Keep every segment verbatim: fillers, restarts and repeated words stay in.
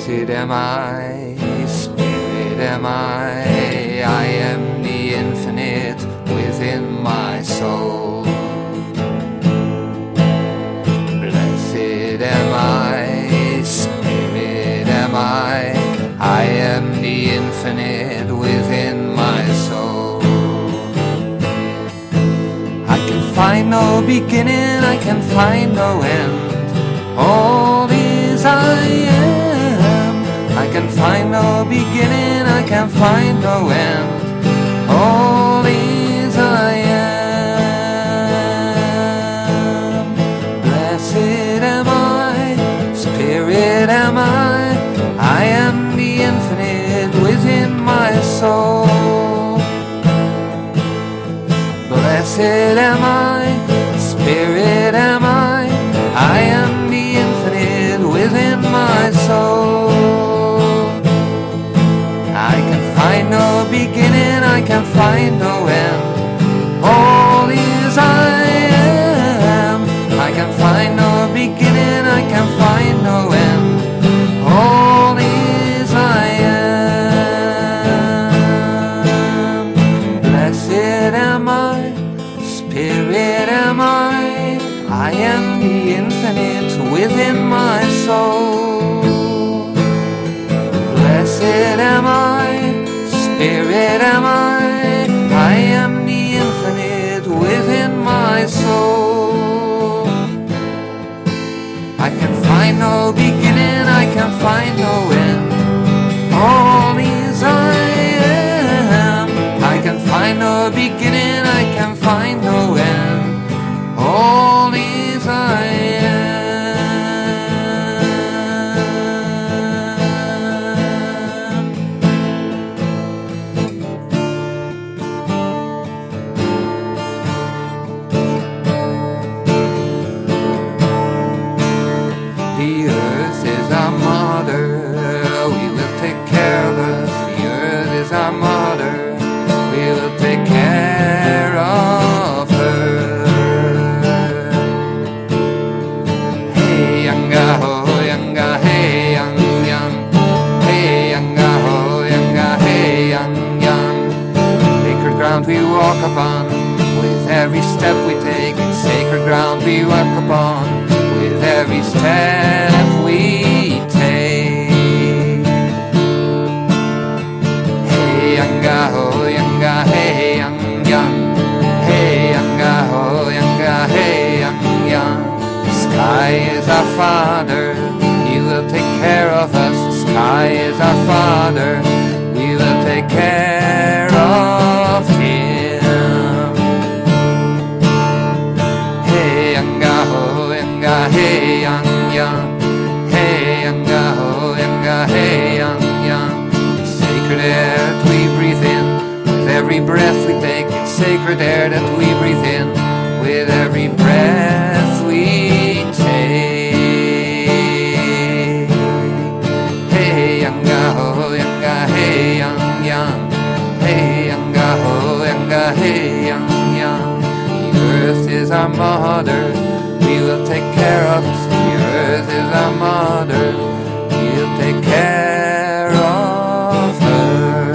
Blessed am I, Spirit am I, I am the infinite within my soul. Blessed am I, Spirit am I, I am the infinite within my soul. I can find no beginning, I can find no end. All is I am. I can find no beginning, I can find no end. All is I am. Blessed am I, Spirit am I, I am the infinite within my soul. Blessed am I, Spirit am I, I am the infinite within my soul. I can find no beginning, I can find no end. All is I am. I can find no beginning, I can find no end. All is I am. Blessed am I, Spirit am I, I am the infinite within my soul. Blessed am I, Spirit am I, I am the infinite within my soul. I can find no beginning, I can find no end. All is I am. I can find no beginning, I can find no end. All is I am. The earth is our mother, we will take care of us. The earth is our mother, we will take care of her. Hey yanga ho yanga, hey yang yang, hey yanga ho yanga, hey yang yang. Sacred ground we walk upon, with every step we take. It's sacred ground we walk upon, with every step we take. Hey yanga ho yanga, hey yang yang, hey yanga ho yanga, hey yang yang. The sky is our father, he will take care of us. The sky is our father, we will take care of him. Hey yanga ho yanga, hey yang yang, hey yanga ho yanga, hey yang yang. It's sacred air that we breathe in, with every breath we take. It's sacred air that we breathe in, with every breath we take. Hey yanga ho yanga, hey yang yang, hey yanga ho yanga, hey yang yang. The earth is our mother, we will take care of us. The earth is our mother, we'll take care of her.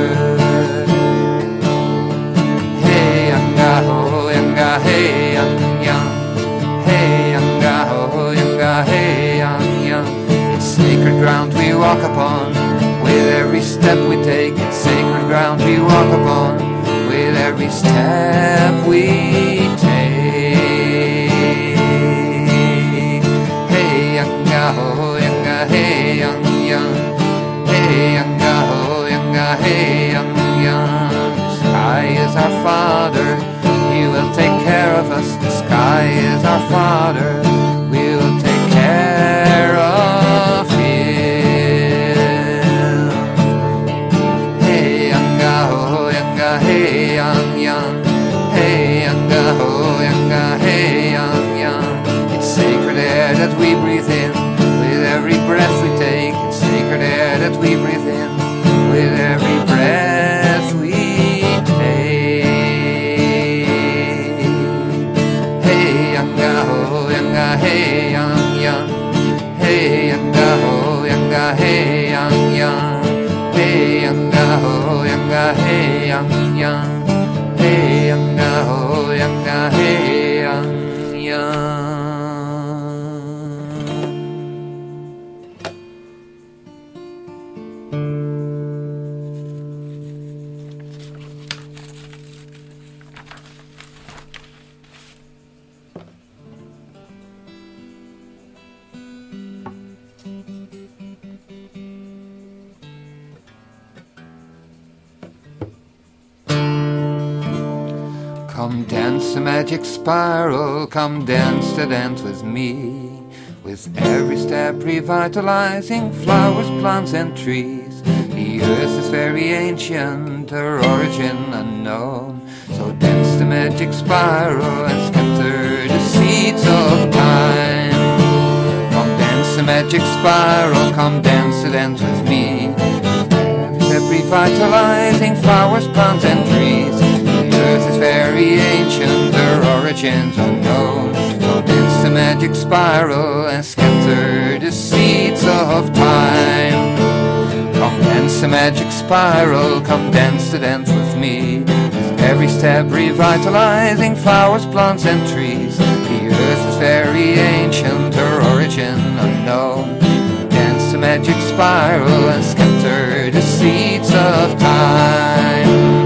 Hey yanga ho yanga, hey yang yang, hey yanga ho yanga, hey yang yang. It's sacred ground we walk upon, with every step we take. It's sacred ground we walk upon, with every step we take. Hey yanga ho yanga, hey yang yang, hey yanga ho yanga, hey yang yang. The sky is our father, he will take care of us. The sky is our father, we will take care of him. Hey yanga ho yanga, hey yang yang, hey yanga ho yanga, hey yang yang. It's sacred air that we breathe in, with every breath we take. It's sacred air that we breathe in, with every breath we take. Hey yanga ho yanga, hey yang yang, hey yanga ho yanga, yanga, hey yang yang, hey yanga ho yanga, hey yang yang, hey yanga ho yanga, hey yang yang. Come dance the magic spiral, come dance the dance with me. With every step revitalizing flowers, plants and trees. The earth is very ancient, her origin unknown. So dance the magic spiral and scatter the seeds of time. Come dance the magic spiral, come dance the dance with me. With every step revitalizing flowers, plants and trees. The earth is very ancient, her origins unknown. So dance the magic spiral and scatter the seeds of time. Come dance the magic spiral, come dance the dance with me. With every step revitalizing flowers, plants and trees. The earth is very ancient, her origin unknown. Dance the magic spiral and scatter the seeds of time.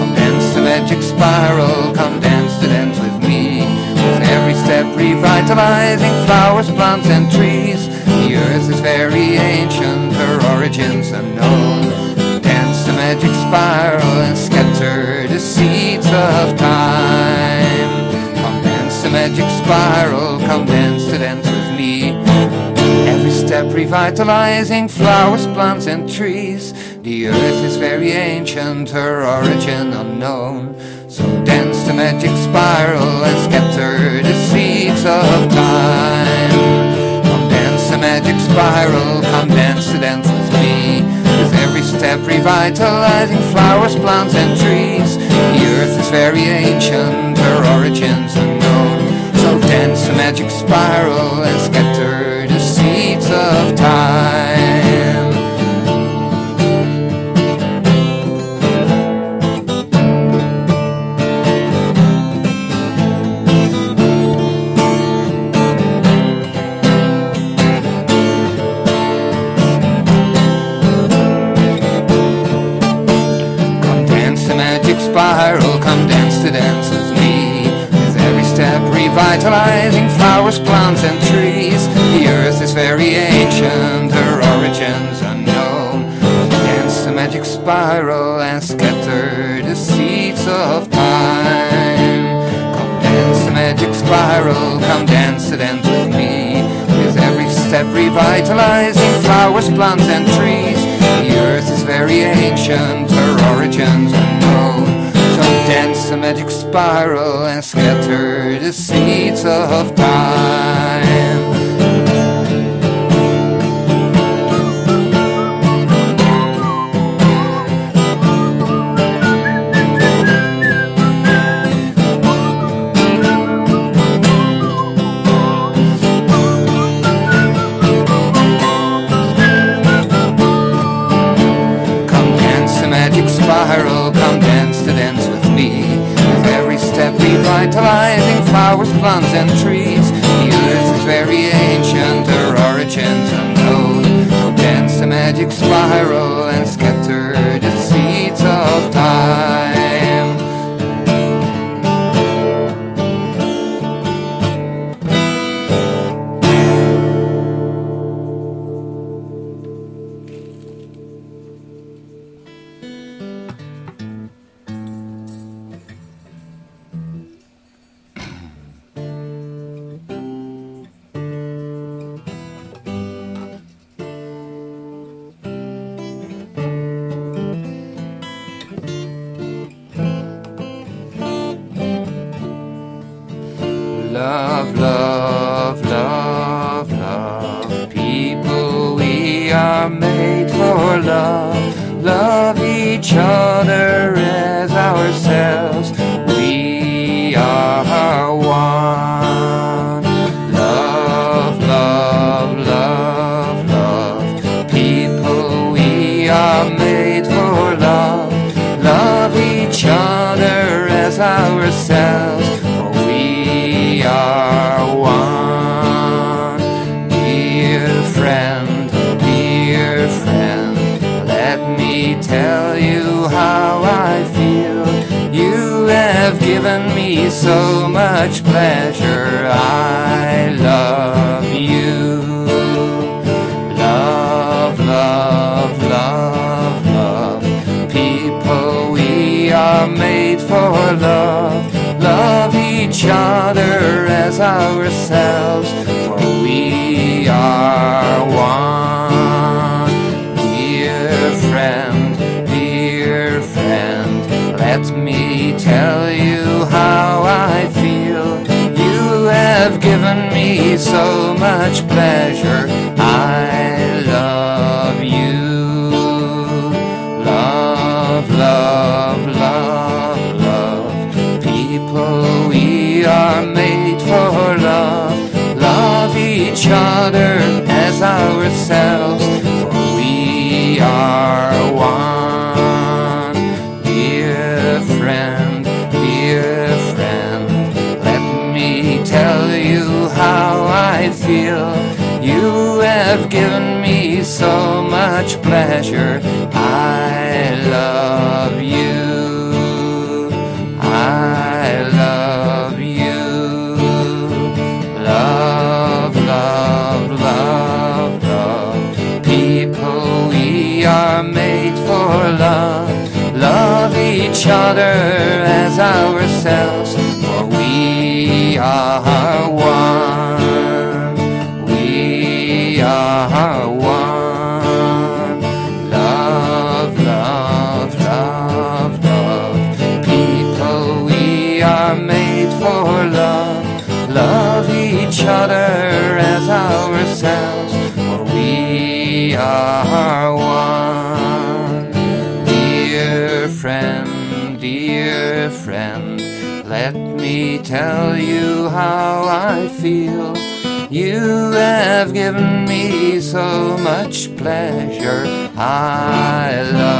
Magic spiral, come dance the dance with me. With every step revitalizing flowers, plants and trees. The earth is very ancient, her origins unknown. Dance the magic spiral and scatter the seeds of time. Come dance the magic spiral, come dance the dance with me. Every step revitalizing flowers, plants and trees. The earth is very ancient, her origin unknown. So dance the magic spiral and scatter the seeds of time. Come dance the magic spiral, come dance the dance with me. With every step revitalizing flowers, plants and trees. The earth is very ancient, her origins unknown. So dance the magic spiral and scatter the seeds of time. Spiral, come dance the dance with me. With every step revitalizing flowers, plants and trees. The earth is very ancient, her origins unknown. Dance the magic spiral and scatter the seeds of time. Come dance the magic spiral, come dance the dance with me. With every step revitalizing flowers, plants and trees. The earth is very ancient, her origins unknown. So dance the magic spiral and scatter the seeds of time. Spiral, come dance the dance with me. With every step revitalizing flowers, plants and trees. The earth is very ancient, her origins unknown. So dance the magic spiral and scatter the seeds of time. Love, love, love, love. People, we are made for love. Love each other as ourselves. We are one. Love, love, love, love. People given me so much pleasure. I love you. Love, love, love, love. People, we are made for love. Love each other as ourselves, for we are one. Dear friend, dear friend, let me tell you how I feel. You have given me so much pleasure. I love you. Love, love, love, love. People, we are made for love. Love each other as ourselves, for we are one. Dear friend, dear friend, let me tell you how I feel. You have given me so much pleasure. I love you. I love you. Love, love, love, love. People, we are made for love. Love each other as ourselves, for we are one. We are one. Love, love, love, love. People, we are made for love. Love each other as ourselves, for we are one. Dear friend, dear friend, let me tell you how I feel. You have given me so much pleasure. I love